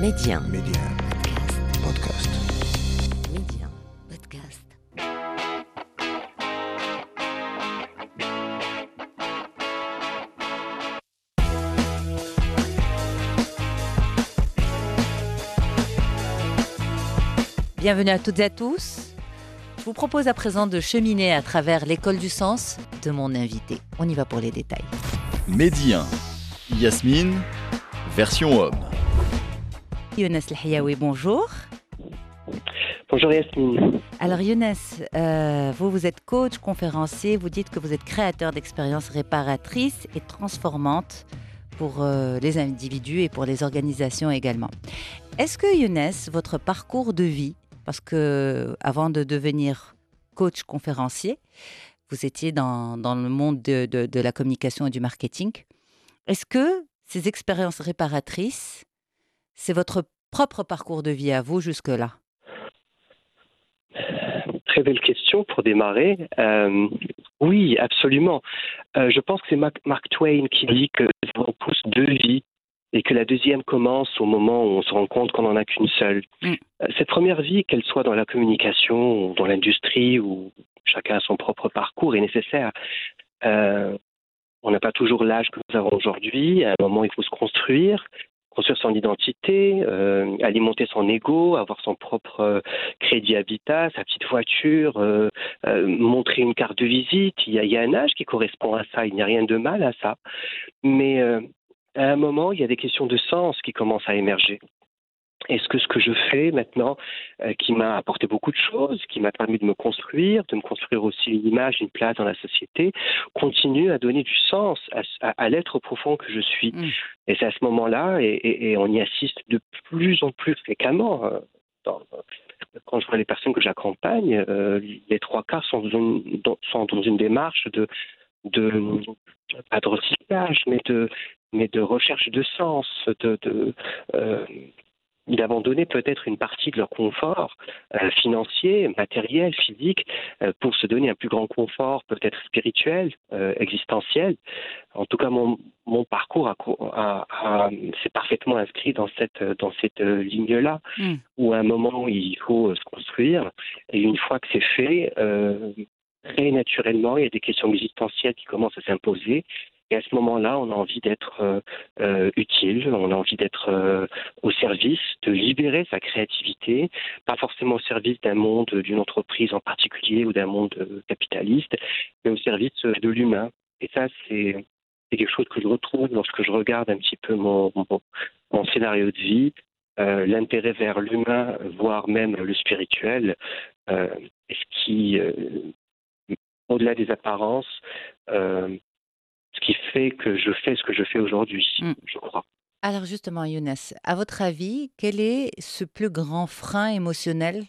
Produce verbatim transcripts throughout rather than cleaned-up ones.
Médien. Médien. Podcast. Médien. Podcast. Bienvenue à toutes et à tous. Je vous propose à présent de cheminer à travers l'école du sens de mon invité. On y va pour les détails. Médien. Yasmine, version homme. Younes El-Hiaoui, bonjour. Bonjour Yasmine. Alors Younes, euh, vous, vous êtes coach, conférencier, vous dites que vous êtes créateur d'expériences réparatrices et transformantes pour euh, les individus et pour les organisations également. Est-ce que Younes, votre parcours de vie, parce que avant de devenir coach conférencier, vous étiez dans, dans le monde de, de, de la communication et du marketing, est-ce que ces expériences réparatrices, c'est votre propre parcours de vie à vous jusque-là? Très belle question pour démarrer. Euh, oui, absolument. Euh, je pense que c'est Mark, Mark Twain qui dit que on pousse deux vies et que la deuxième commence au moment où on se rend compte qu'on n'en a qu'une seule. Mm. Cette première vie, qu'elle soit dans la communication ou dans l'industrie, où chacun a son propre parcours, est nécessaire. Euh, on n'a pas toujours l'âge que nous avons aujourd'hui. À un moment, il faut se construire. Construire son identité, euh, alimenter son ego, avoir son propre euh, crédit habitat, sa petite voiture, euh, euh, montrer une carte de visite. Il y, a, il y a un âge qui correspond à ça, il n'y a rien de mal à ça. Mais euh, à un moment, il y a des questions de sens qui commencent à émerger. Est-ce que ce que je fais maintenant, euh, qui m'a apporté beaucoup de choses, qui m'a permis de me construire, de me construire aussi une image, une place dans la société, continue à donner du sens à, à, à l'être profond que je suis. Mmh. Et c'est à ce moment-là, et, et, et on y assiste de plus en plus fréquemment, euh, dans, quand je vois les personnes que j'accompagne, euh, les trois quarts sont dans une, dans, sont dans une démarche de, de, pas de recyclage, mais de, mais de recherche de sens, de... de euh, d'abandonner peut-être une partie de leur confort euh, financier, matériel, physique, euh, pour se donner un plus grand confort, peut-être spirituel, euh, existentiel. En tout cas, mon, mon parcours a, a, a, s'est parfaitement inscrit dans cette, dans cette euh, ligne-là, mm. où à un moment, il faut euh, se construire. Et une fois que c'est fait, euh, très naturellement, il y a des questions existentielles qui commencent à s'imposer. Et à ce moment-là, on a envie d'être euh, euh, utile, on a envie d'être euh, au service, de libérer sa créativité, pas forcément au service d'un monde, d'une entreprise en particulier ou d'un monde euh, capitaliste, mais au service euh, de l'humain. Et ça, c'est, c'est quelque chose que je retrouve lorsque je regarde un petit peu mon, mon, mon scénario de vie, euh, l'intérêt vers l'humain, voire même le spirituel, euh, ce qui, euh, au-delà des apparences, euh, ce qui fait que je fais ce que je fais aujourd'hui, mm. je crois. Alors justement, Younes, à votre avis, quel est ce plus grand frein émotionnel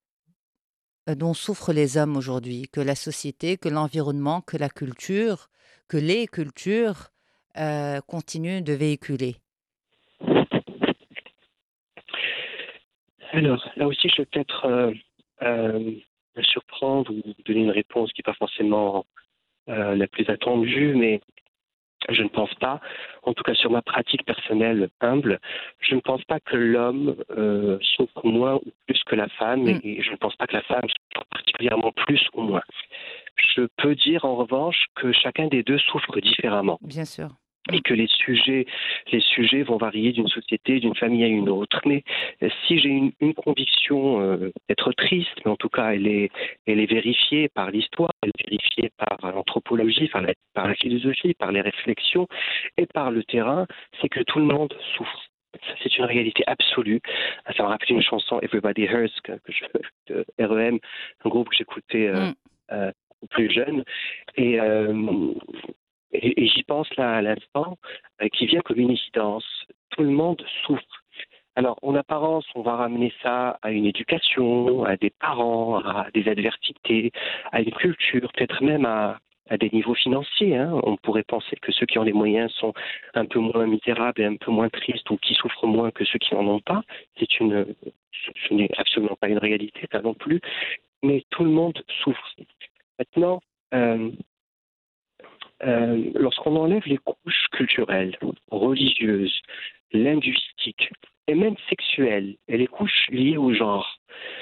dont souffrent les hommes aujourd'hui, que la société, que l'environnement, que la culture, que les cultures euh, continuent de véhiculer? Alors, là aussi, je vais peut-être euh, euh, me surprendre ou donner une réponse qui n'est pas forcément euh, la plus attendue, mais je ne pense pas, en tout cas sur ma pratique personnelle humble, je ne pense pas que l'homme euh, souffre moins ou plus que la femme, mm. et je ne pense pas que la femme souffre particulièrement plus ou moins. Je peux dire en revanche que chacun des deux souffre différemment. Bien sûr. Et que les sujets, les sujets vont varier d'une société, d'une famille à une autre. Mais si j'ai une, une conviction euh, d'être triste, mais en tout cas elle est, elle est vérifiée par l'histoire, elle est vérifiée par l'anthropologie, par la, par la philosophie, par les réflexions et par le terrain, c'est que tout le monde souffre. C'est une réalité absolue. Ça me rappelle une chanson Everybody Hurts que, que je, de R E M, un groupe que j'écoutais euh, mm. euh, plus jeune. Et euh, Et, et j'y pense là à l'instant, euh, qui vient comme une évidence. Tout le monde souffre. Alors, en apparence, on va ramener ça à une éducation, à des parents, à des adversités, à une culture, peut-être même à, à des niveaux financiers. Hein. On pourrait penser que ceux qui ont les moyens sont un peu moins misérables et un peu moins tristes ou qui souffrent moins que ceux qui n'en ont pas. C'est une, ce n'est absolument pas une réalité, ça non plus. Mais tout le monde souffre. Maintenant, euh, Euh, lorsqu'on enlève les couches culturelles, religieuses, linguistiques, et même sexuelles, et les couches liées au genre.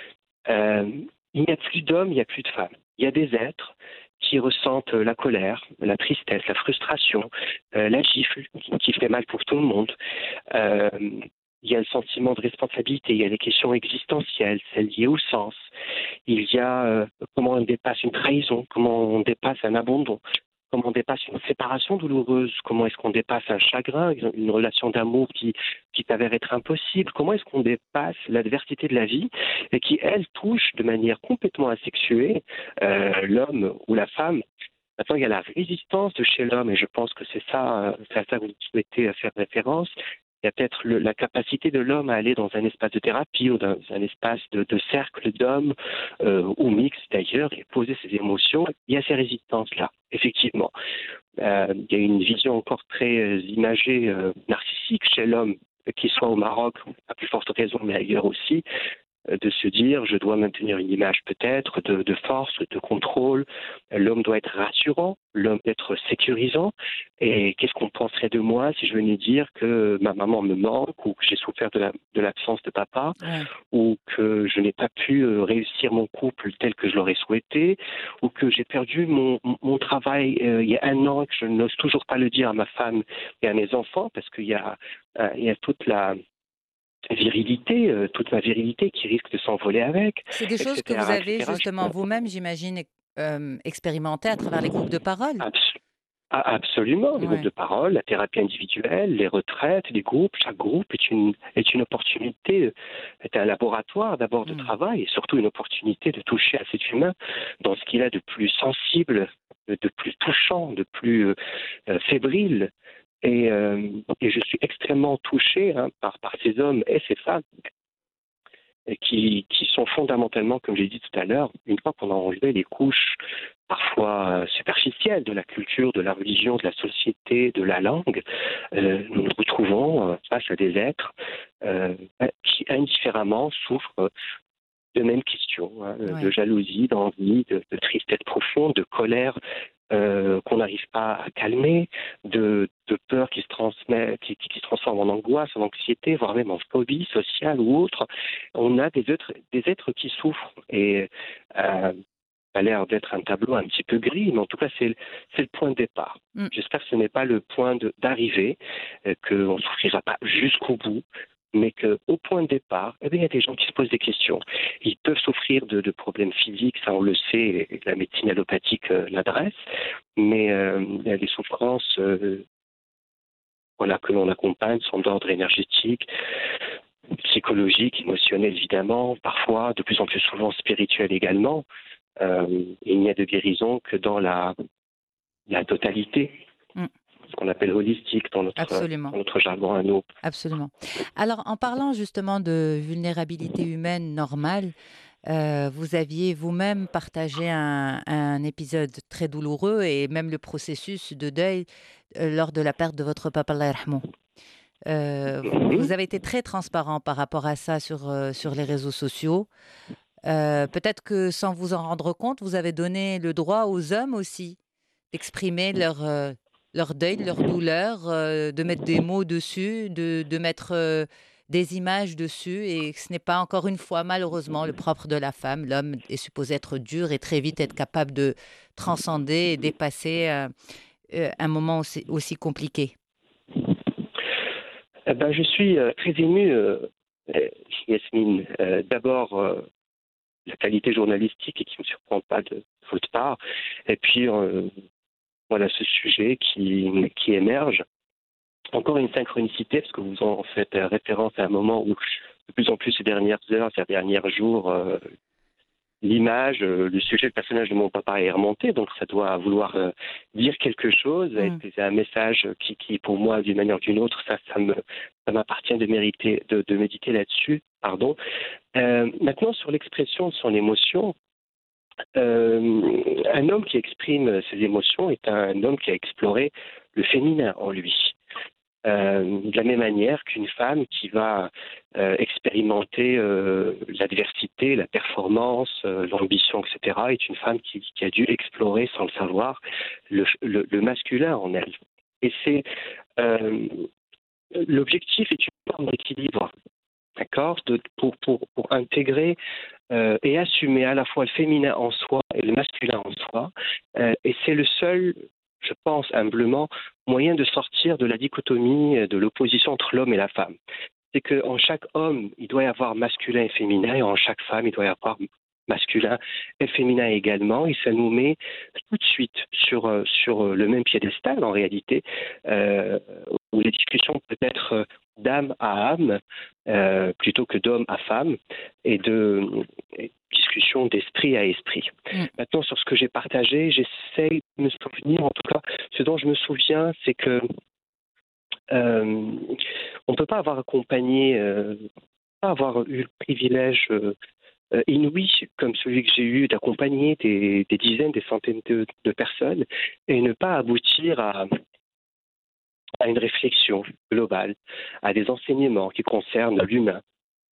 Euh, il n'y a plus d'hommes, il n'y a plus de femmes. Il y a des êtres qui ressentent la colère, la tristesse, la frustration, euh, la gifle qui fait mal pour tout le monde. Euh, il y a le sentiment de responsabilité, il y a les questions existentielles, celles liées au sens. Il y a euh, comment on dépasse une trahison, comment on dépasse un abandon, comment on dépasse une séparation douloureuse, comment est-ce qu'on dépasse un chagrin, une relation d'amour qui, qui s'avère être impossible, comment est-ce qu'on dépasse l'adversité de la vie et qui, elle, touche de manière complètement asexuée euh, l'homme ou la femme. Maintenant, il y a la résistance de chez l'homme, et je pense que c'est ça, euh, c'est à ça que vous souhaitez faire référence. Il y a peut-être le, la capacité de l'homme à aller dans un espace de thérapie ou dans un espace de, de cercle d'hommes, euh, ou mixte d'ailleurs, et poser ses émotions. Il y a ces résistances-là, effectivement. Euh, il y a une vision encore très euh, imagée, euh, narcissique chez l'homme, qu'il soit au Maroc, à plus forte raison, mais ailleurs aussi, de se dire je dois maintenir une image peut-être de, de force, de contrôle. L'homme doit être rassurant, l'homme doit être sécurisant. Et qu'est-ce qu'on penserait de moi si je venais dire que ma maman me manque ou que j'ai souffert de, la, de l'absence de papa, Ouais. ou que je n'ai pas pu réussir mon couple tel que je l'aurais souhaité, ou que j'ai perdu mon, mon travail euh, il y a un an et que je n'ose toujours pas le dire à ma femme et à mes enfants parce qu'il y a, euh, il y a toute la virilité, euh, toute ma virilité qui risque de s'envoler avec, C'est des choses que et cetera, vous avez et cetera. justement vous-même, j'imagine, ex- euh, expérimenté à travers les groupes de parole. Abs- a- Absolument, les groupes Ouais. de parole, la thérapie individuelle, les retraites, les groupes, chaque groupe est une, est une opportunité, euh, est un laboratoire d'abord de Mm. travail et surtout une opportunité de toucher à cet humain dans ce qu'il a de plus sensible, de, de plus touchant, de plus euh, euh, fébrile. Et, euh, et je suis extrêmement touché hein, par, par ces hommes et ces femmes et qui, qui sont fondamentalement, comme j'ai dit tout à l'heure, une fois qu'on a enlevé les couches parfois euh, superficielles de la culture, de la religion, de la société, de la langue, euh, nous nous retrouvons euh, face à des êtres euh, qui indifféremment souffrent de mêmes questions, hein, Ouais. de jalousie, d'envie, de, de tristesse profonde, de colère euh, qu'on n'arrive pas à calmer, de, de peur qui se transmet, qui, qui se transforme en angoisse, en anxiété, voire même en phobie sociale ou autre. On a des êtres, des êtres qui souffrent et euh, ça a l'air d'être un tableau un petit peu gris, mais en tout cas c'est, c'est le point de départ. Mm. J'espère que ce n'est pas le point de, d'arrivée, euh, qu'on ne souffrira pas jusqu'au bout, mais qu'au point de départ, eh bien, il y a des gens qui se posent des questions. Ils peuvent souffrir de, de problèmes physiques, ça on le sait, et la médecine allopathique euh, l'adresse, mais euh, les souffrances euh, voilà, que l'on accompagne sont d'ordre énergétique, psychologique, émotionnel évidemment, parfois, de plus en plus souvent spirituel également. Euh, il n'y a de guérison que dans la, la totalité, Mm. ce qu'on appelle holistique dans notre, Absolument. dans notre jargon à nous. Absolument. Alors, en parlant justement de vulnérabilité humaine normale, euh, vous aviez vous-même partagé un, un épisode très douloureux et même le processus de deuil euh, lors de la perte de votre papa, Allah yarhamou. Euh, vous, Mhm. vous avez été très transparent par rapport à ça sur, euh, sur les réseaux sociaux. Euh, peut-être que sans vous en rendre compte, vous avez donné le droit aux hommes aussi d'exprimer leur, euh, leur deuil, leur douleur, euh, de mettre des mots dessus, de, de mettre euh, des images dessus. Et ce n'est pas encore une fois, malheureusement, le propre de la femme. L'homme est supposé être dur et très vite être capable de transcender et dépasser euh, euh, un moment aussi, aussi compliqué. Eh ben, je suis euh, très ému, euh, euh, Yasmine. Euh, d'abord, euh, la qualité journalistique et qui ne me surprend pas de votre part. Et puis, euh, voilà ce sujet qui, qui émerge. Encore une synchronicité, parce que vous en faites référence à un moment où, de plus en plus ces dernières heures, ces derniers jours, euh, l'image, euh, le sujet, le personnage de mon papa est remonté, donc ça doit vouloir euh, dire quelque chose, Mm. et c'est un message qui, qui, pour moi, d'une manière ou d'une autre, ça, ça me, ça m'appartient de mériter, de, de méditer là-dessus, pardon. Euh, maintenant, sur l'expression de son émotion, euh, un homme qui exprime ses émotions est un homme qui a exploré le féminin en lui. Euh, de la même manière qu'une femme qui va euh, expérimenter euh, l'adversité, la performance, euh, l'ambition, et cetera, est une femme qui, qui a dû explorer, sans le savoir, le, le, le masculin en elle. Et c'est euh, l'objectif est une forme d'équilibre d'accord, de, pour, pour, pour intégrer euh, et assumer à la fois le féminin en soi et le masculin en soi. Euh, et c'est le seul, je pense humblement, moyen de sortir de la dichotomie, de l'opposition entre l'homme et la femme. C'est qu'en chaque homme, il doit y avoir masculin et féminin, et en chaque femme, il doit y avoir masculin et féminin également, et ça nous met tout de suite sur, euh, sur le même piédestal en réalité, euh, où les discussions peuvent être d'âme à âme euh, plutôt que d'homme à femme, et de et discussion d'esprit à esprit. Mm. Maintenant, sur ce que j'ai partagé, j'essaie de me souvenir, en tout cas, ce dont je me souviens, c'est que euh, on ne peut pas avoir accompagné, euh, pas avoir eu le privilège euh, Euh, inouï comme celui que j'ai eu d'accompagner des, des dizaines, des centaines de, de personnes et ne pas aboutir à, à une réflexion globale, à des enseignements qui concernent l'humain. D'accord ?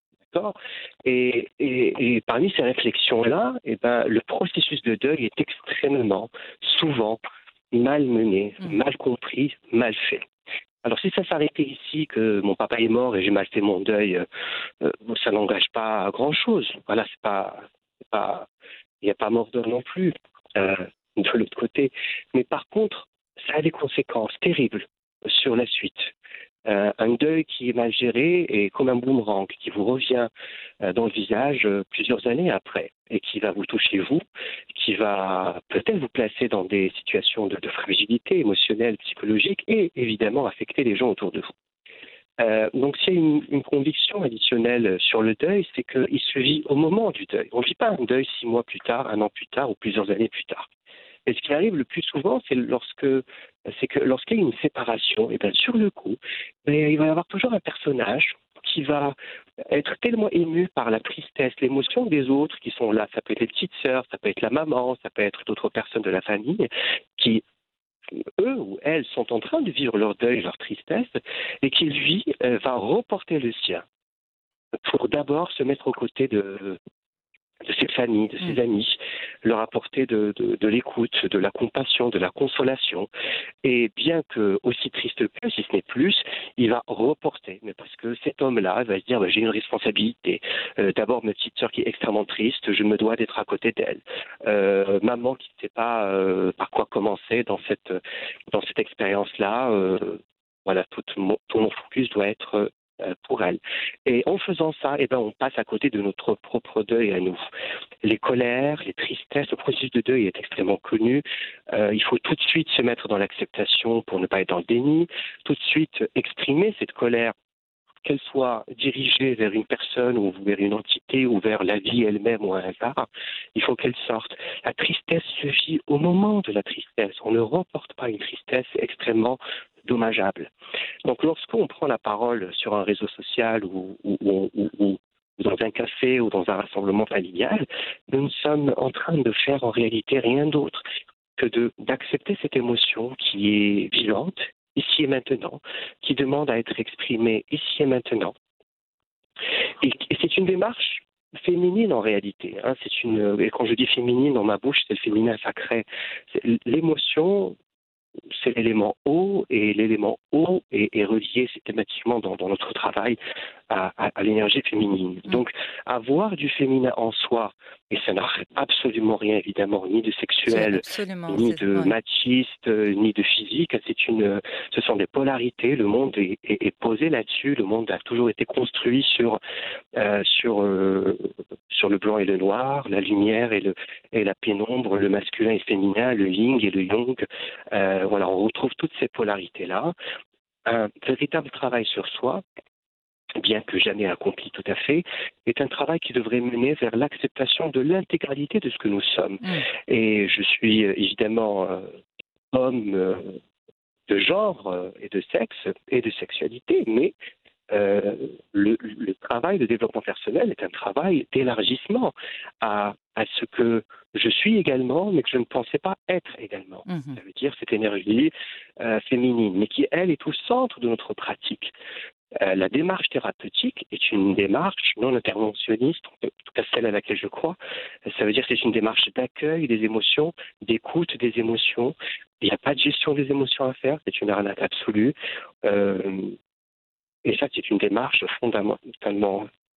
Et, et, et parmi ces réflexions-là, eh ben, le processus de deuil est extrêmement souvent mal mené, mmh. mal compris, mal fait. Alors si ça s'arrêtait ici, que mon papa est mort et j'ai mal fait mon deuil, euh, ça n'engage pas à grand-chose. Voilà, c'est pas, c'est pas, il n'y a pas mort d'homme non plus euh, de l'autre côté. Mais par contre, ça a des conséquences terribles sur la suite. Euh, un deuil qui est mal géré est comme un boomerang qui vous revient euh, dans le visage euh, plusieurs années après et qui va vous toucher vous, qui va peut-être vous placer dans des situations de, de fragilité émotionnelle, psychologique et évidemment affecter les gens autour de vous. Euh, donc s'il y a une, une conviction additionnelle sur le deuil, c'est qu'il se vit au moment du deuil. On ne vit pas un deuil six mois plus tard, un an plus tard ou plusieurs années plus tard. Et ce qui arrive le plus souvent, c'est lorsque, c'est que lorsqu'il y a une séparation, et bien sur le coup, il va y avoir toujours un personnage qui va être tellement ému par la tristesse, l'émotion des autres qui sont là. Ça peut être les petites sœurs, ça peut être la maman, ça peut être d'autres personnes de la famille qui, eux ou elles, sont en train de vivre leur deuil, leur tristesse, et qui, lui, va reporter le sien pour d'abord se mettre aux côtés de... de ses familles, de ses mmh. amis, leur apporter de, de, de l'écoute, de la compassion, de la consolation. Et bien que aussi triste que, si ce n'est plus, il va reporter. Mais parce que cet homme-là va se dire bah, j'ai une responsabilité. Euh, d'abord, ma petite sœur qui est extrêmement triste, je me dois d'être à côté d'elle. Euh, maman qui ne sait pas euh, par quoi commencer dans cette, dans cette expérience-là. Euh, voilà, tout mon, tout mon focus doit être pour elle. Et en faisant ça, eh ben, on passe à côté de notre propre deuil à nous. Les colères, les tristesses, le processus de deuil est extrêmement connu. Euh, il faut tout de suite se mettre dans l'acceptation pour ne pas être dans le déni, tout de suite exprimer cette colère, qu'elle soit dirigée vers une personne ou vers une entité ou vers la vie elle-même ou un hasard, il faut qu'elle sorte. La tristesse se vit au moment de la tristesse. On ne reporte pas une tristesse extrêmement dommageable. Donc lorsqu'on prend la parole sur un réseau social ou, ou, ou, ou, ou dans un café ou dans un rassemblement familial, nous sommes en train de faire en réalité rien d'autre que de, d'accepter cette émotion qui est vivante, ici et maintenant, qui demande à être exprimée ici et maintenant. Et, et c'est une démarche féminine en réalité. Hein, c'est une, et quand je dis féminine, dans ma bouche, c'est le féminin sacré. C'est, l'émotion, c'est l'élément haut, et l'élément haut est, est relié systématiquement dans, dans notre travail à, à, à l'énergie féminine. Mmh. Donc, avoir du féminin en soi, et ça n'a absolument rien évidemment, ni de sexuel, ni de ouais. machiste, ni de physique, c'est une, ce sont des polarités, le monde est, est, est posé là-dessus, le monde a toujours été construit sur, euh, sur, euh, sur le blanc et le noir, la lumière et, le, et la pénombre, le masculin et le féminin, le yin et le yang. Euh, voilà, on retrouve toutes ces polarités-là. Un véritable travail sur soi, bien que jamais accompli tout à fait, est un travail qui devrait mener vers l'acceptation de l'intégralité de ce que nous sommes. Mmh. Et je suis évidemment euh, homme euh, de genre euh, et de sexe et de sexualité, mais euh, le, le travail de développement personnel est un travail d'élargissement à, à ce que je suis également, mais que je ne pensais pas être également. Mmh. Ça veut dire cette énergie euh, féminine, mais qui, elle, est au centre de notre pratique. Euh, la démarche thérapeutique est une démarche non interventionniste, en tout cas celle à laquelle je crois. Ça veut dire que c'est une démarche d'accueil des émotions, d'écoute des émotions. Il n'y a pas de gestion des émotions à faire, c'est une arnaque absolue. Euh, et ça, c'est une démarche fondamentalement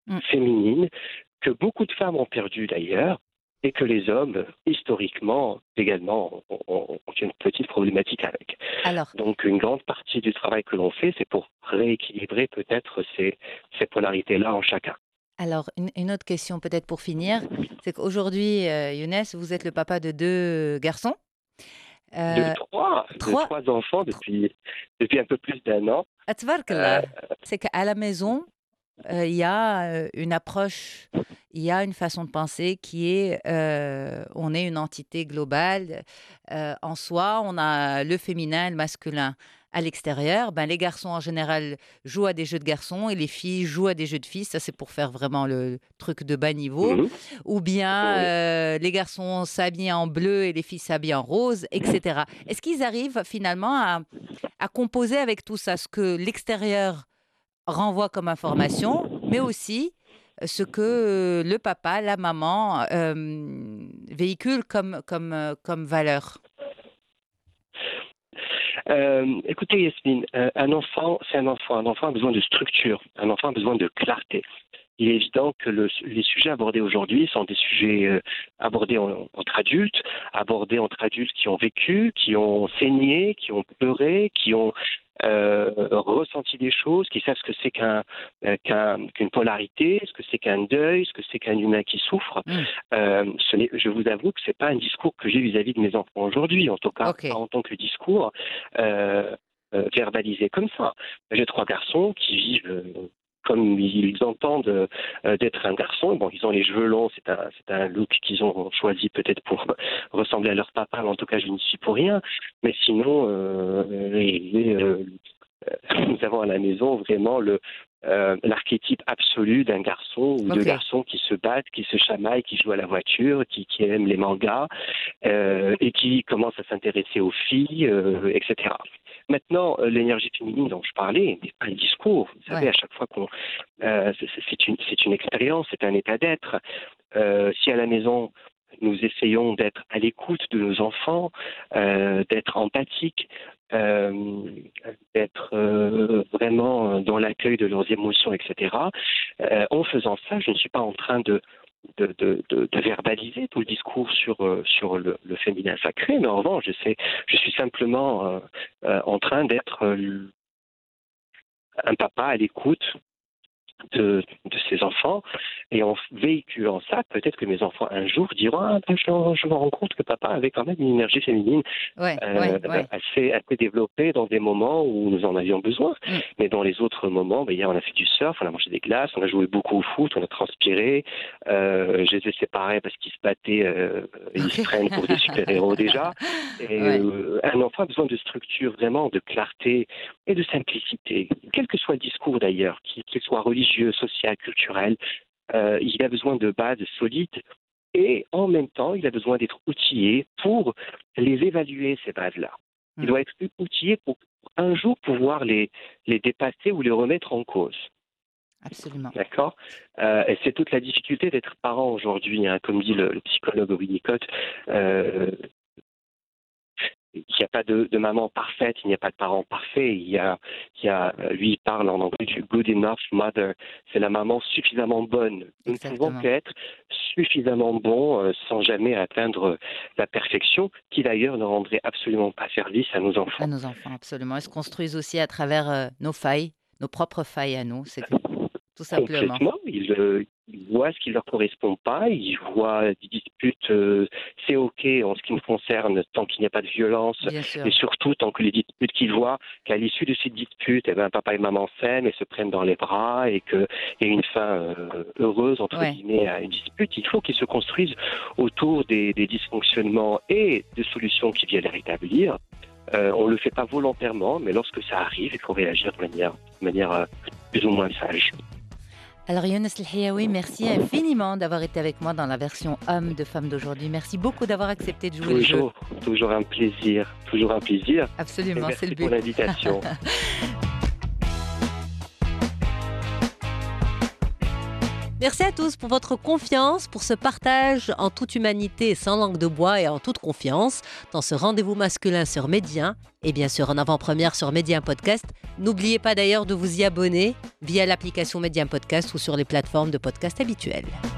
Mm. féminine que beaucoup de femmes ont perdue d'ailleurs et que les hommes, historiquement, également, ont, ont- ont une petite problématique avec. Alors, Donc une grande partie du travail que l'on fait, c'est pour rééquilibrer peut-être ces, ces polarités-là en chacun. alors une, une autre question peut-être pour finir, c'est qu'aujourd'hui, euh, Younes, vous êtes le papa de deux garçons. De Euh, trois, de trois, trois enfants depuis, depuis un peu plus d'un an. Ah, Euh, tabarakallah. C'est qu'à la maison, euh, il y a euh, une approche, il y a une façon de penser qui est, euh, on est une entité globale. Euh, en soi, on a le féminin et le masculin. À l'extérieur, ben, les garçons en général jouent à des jeux de garçons et les filles jouent à des jeux de filles. Ça, c'est pour faire vraiment le truc de bas niveau. mhm, Ou bien oui. euh, les garçons s'habillent en bleu et les filles s'habillent en rose, et cetera. Est-ce qu'ils arrivent finalement à, à composer avec tout ça, ce que l'extérieur renvoie comme information, mais aussi euh, ce que euh, le papa, la maman euh, véhicule comme, comme, euh, comme valeur. Euh, écoutez, Yasmine, euh, un enfant, c'est un enfant. Un enfant a besoin de structure. Un enfant a besoin de clarté. Il est évident que le- les sujets abordés aujourd'hui sont des sujets euh, abordés en- entre adultes, abordés entre adultes qui ont vécu, qui ont saigné, qui ont pleuré, qui ont euh, ressenti des choses, qui savent ce que c'est qu'un, euh, qu'un- qu'une polarité, ce que c'est qu'un deuil, ce que c'est qu'un humain qui souffre. Mm. Euh, ce n'est- je vous avoue que c'est pas un discours que j'ai vis-à-vis de mes enfants aujourd'hui, en tout cas Ok. pas en tant que discours euh, euh, verbalisé comme ça. J'ai trois garçons qui vivent euh, comme ils entendent euh, d'être un garçon. Bon, ils ont les cheveux longs, c'est un, c'est un look qu'ils ont choisi peut-être pour ressembler à leur papa, mais en tout cas, je n'y suis pour rien. Mais sinon, euh, les- les, euh, nous avons à la maison vraiment le euh, l'archétype absolu d'un garçon ou de Ok. garçons qui se battent, qui se chamaillent, qui jouent à la voiture, qui, qui aiment les mangas euh, et qui commencent à s'intéresser aux filles, euh, et cetera. Maintenant, euh, l'énergie féminine dont je parlais n'est pas un discours. Vous savez, Ouais. à chaque fois qu'on, euh, c'est c'est une, c'est une expérience, c'est un état d'être. Euh, si à la maison nous essayons d'être à l'écoute de nos enfants, euh, d'être empathiques, euh, d'être euh, vraiment dans l'accueil de leurs émotions, et cetera. Euh, en faisant ça, je ne suis pas en train de, de, de, de, de verbaliser tout le discours sur, euh, sur le, le féminin sacré, mais en revanche, je, sais, je suis simplement euh, euh, en train d'être euh, un papa à l'écoute de, de ses enfants, et en véhiculant ça, peut-être que mes enfants un jour diront ah, ben, je, je me rends compte que papa avait quand même une énergie féminine Ouais, euh, ouais, ouais. assez, assez développée dans des moments où nous en avions besoin. Mm. Mais dans les autres moments, ben, hier on a fait du surf, on a mangé des glaces, on a joué beaucoup au foot, on a transpiré, euh, je les ai séparés parce qu'ils se battaient, euh, ils se Ok. prennent pour des super-héros déjà. Et Ouais. euh, un enfant a besoin de structure, vraiment, de clarté et de simplicité. Quel que soit le discours d'ailleurs, qu'il qu'il soit religieux, social, culturel, euh, il a besoin de bases solides et en même temps, il a besoin d'être outillé pour les évaluer, ces bases-là. Il Mm. doit être outillé pour un jour pouvoir les, les dépasser ou les remettre en cause. Absolument. D'accord. Euh, et c'est toute la difficulté d'être parent aujourd'hui, hein, comme dit le, le psychologue Winnicott. Euh, il n'y a pas de, de maman parfaite, il n'y a pas de parent parfait. Il y a, il y a, lui, il parle en anglais du good enough mother. C'est la maman suffisamment bonne. Nous ne pouvons Exactement. qu'être suffisamment bons euh, sans jamais atteindre la perfection, qui d'ailleurs ne rendrait absolument pas service à nos À enfants. nos enfants, absolument. Ils se construisent aussi à travers euh, nos failles, nos propres failles à nous, c'est tout simplement. Complètement. Ils, euh, ils voient ce qui ne leur correspond pas, ils voient des disputes, euh, c'est OK en ce qui me concerne, tant qu'il n'y a pas de violence, Bien sûr. et surtout tant que les disputes qu'ils voient, qu'à l'issue de ces disputes, eh ben, papa et maman s'aiment et se prennent dans les bras, et qu'il y a une fin euh, heureuse, entre Ouais. guillemets, à une dispute. Il faut qu'ils se construisent autour des, des dysfonctionnements et des solutions qui viennent les rétablir. Euh, on ne le fait pas volontairement, mais lorsque ça arrive, il faut réagir de manière, de manière euh, plus ou moins sage. Alors Younes El Hiaoui, merci infiniment d'avoir été avec moi dans la version homme de Femme d'aujourd'hui. Merci beaucoup d'avoir accepté de jouer le jeu. Toujours, toujours un plaisir, toujours un plaisir. Et Absolument, c'est merci le pour but. l'invitation. Merci à tous pour votre confiance, pour ce partage en toute humanité, sans langue de bois et en toute confiance dans ce rendez-vous masculin sur Média et bien sûr en avant-première sur Média Podcast. N'oubliez pas d'ailleurs de vous y abonner via l'application Média Podcast ou sur les plateformes de podcast habituelles.